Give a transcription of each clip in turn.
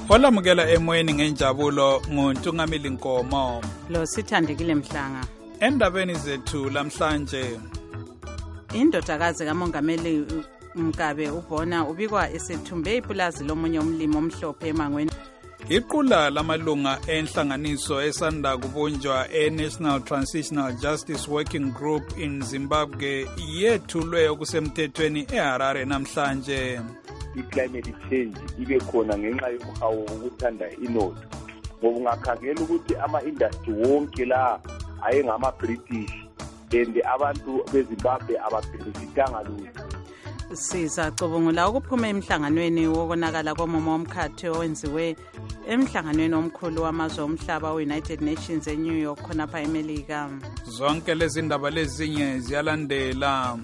Olamukela emoyeni ngenjabulo nguNtungamili Nkomo. Lo Sithandekile Mhlanga. Endabeni zethu lamhlanje. Indodakazi kaMongameli Mkabe ubona ubikwa esethumbe ipulazi lomunye umlimi omhlophe eMangweni. Iqula lamalunga enhlanganiso esanda kubunjwa eNational Transitional Justice Working Group in Zimbabwe yethulwe okusemthethweni eHarare namhlanje. I-climate change ibe khona ngenxa yokuhawu ukuthanda inotho ngoba ungakhangela ukuthi ama-industry wonke la ayengama-British and abantu beZimbabwe ababhenefitanga lutho. Sizacubungula ukuphuma emhlanganweni wokonakala komumo womkhathi owenziwe emhlanganweni omkhulu wamazwe omhlaba we-United Nations eNew York khonapha eMelika. Zonke lezi ndaba lezinye ziyalandela.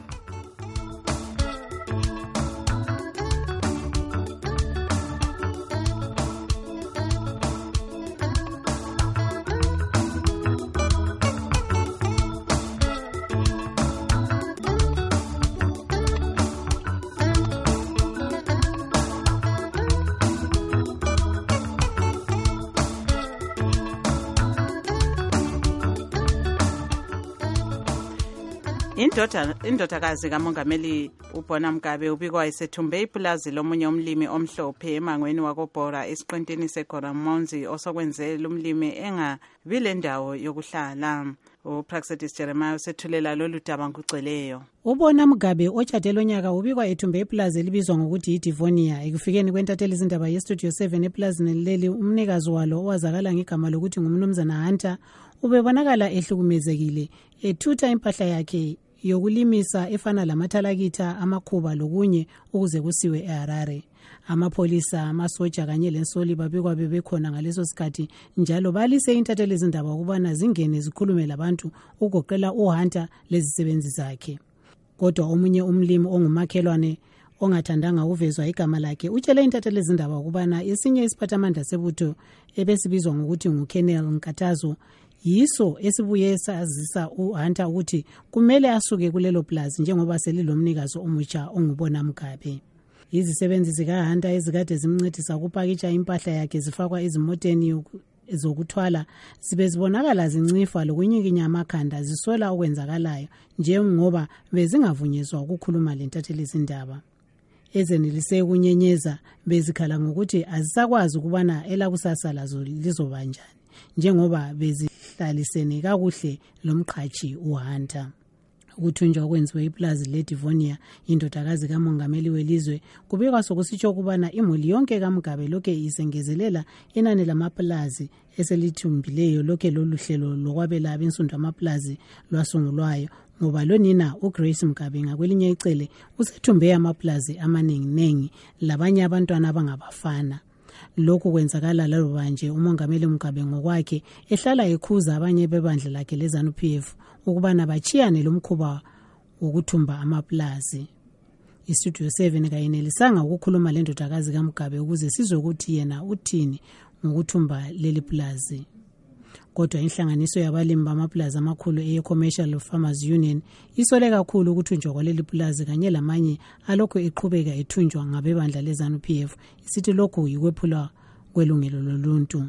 Indodakazi kaMongameli ubona Mkabe ubikwa esethumbe ipulazi lomunye umlimi omhlophe emangweni wakobhora esiqintini seGoramonzi osokwenzela umlimi engabi lendawo yokuhlala. uPraxedis Jeremiah usethulela lolu daba ngugcweleyo. Ubona Mkabe otshade lonyaka ubikwa ethumbe ipulazi elibizwa ngokuthi iDivonia ekufikeni kwentatheli izindaba yeStudio 7 eplazini leli umnikazi walo owazakala ngegama lokuthi ngumnumzana Hunter ubebonakala ehlukumezekile ethutha impahla yakhe yokulimisa efana lamathalakitha amakhuba lokunye ukuze kusiwe eHarare. Amapholisa amasoja kanye lensoli babikwa bebekhona ngaleso sikhathi njalo balise intatheli izindaba ukubana zingene zikhulume labantu ugoqela uHunter lezisebenzi zakhe. Kodwa omunye umlimi ongumakhelwane ongathandanga uvezwa igama lakhe utshele intatheli izindaba ukubana esinye isiphathamandla sebutho ebesibizwa ngokuthi nguKenel Nkatazo yiso esibuye sazisa uHunter ukuthi kumele asuke kulelo plaza njengoba selilomnikazi omutsha ongubona Mkabe. Izisebenzi zikaHunter ezikade zimncedisa ukupakisha impahla yakhe zifakwa ezimoteni zokuthwala zibe zibonakala zincifa lokunyikinya amakhanda zisola okwenzakalayo njengoba bezingavunyezwa ukukhuluma lentatheli izindaba. Ezenelise kunyenyeza bezikhala ngokuthi azisakwazi ukubana elakusasa lazo lizobanjani njengoba bezihlalisene kakuhle lomqhashi uHunter. Ukuthunjwa kwenziwe iplazi leDivonia indodakazi kaMongameli welizwe kubikwa sokusitsho ukubana imuli yonke kaMkabe lokhe isengezelela inani lamaplazi eselithumbileyo lokhe lolu hlelo lokwabela abensundu amaplazi lwasungulwayo ngoba lonina uGrace Mkabe ngakwelinye icele usethumbe amaplazi amaningi labanye abantwana abangabafana. Lokhu kwenzakala laloba nje uMongameli Mkabe ngokwakhe ehlala ekhuza abanye bebandla lakhe leZANU-PF ukubana bachiyane lomkhuba wokuthumba amaplazi. iStudio 7 kayenelisanga ukukhuluma lendodakazi kaMkabe ukuze sizwe ukuthi yena uthini ngokuthumba leli plazi. Kodwa inhlanganiso yabalimi bamaplazi amakhulu eCommercial Farmers Union isole kakhulu ukuthunjwa kwaleli plazi kanye lamanye alokho eqhubeka ethunjwa ngabebandla leZANU-PF isithi lokhu yikwephula kwelungelo loluntu.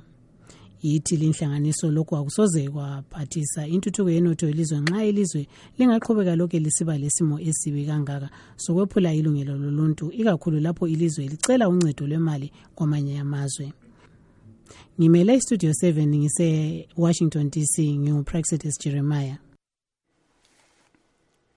Yithi linhlanganiso lokhu akusoze kwaphathisa intuthuko yenotho yelizwe nxa ilizwe lingaqhubeka lokho lisiba lesimo esibi kangaka sokwephula ilungelo loluntu ikakhulu lapho ilizwe licela uncedo lwemali kwamanye amazwe. Ngimele iStudio 7 ngise Washington DC ngiuPraxedis Jeremiah.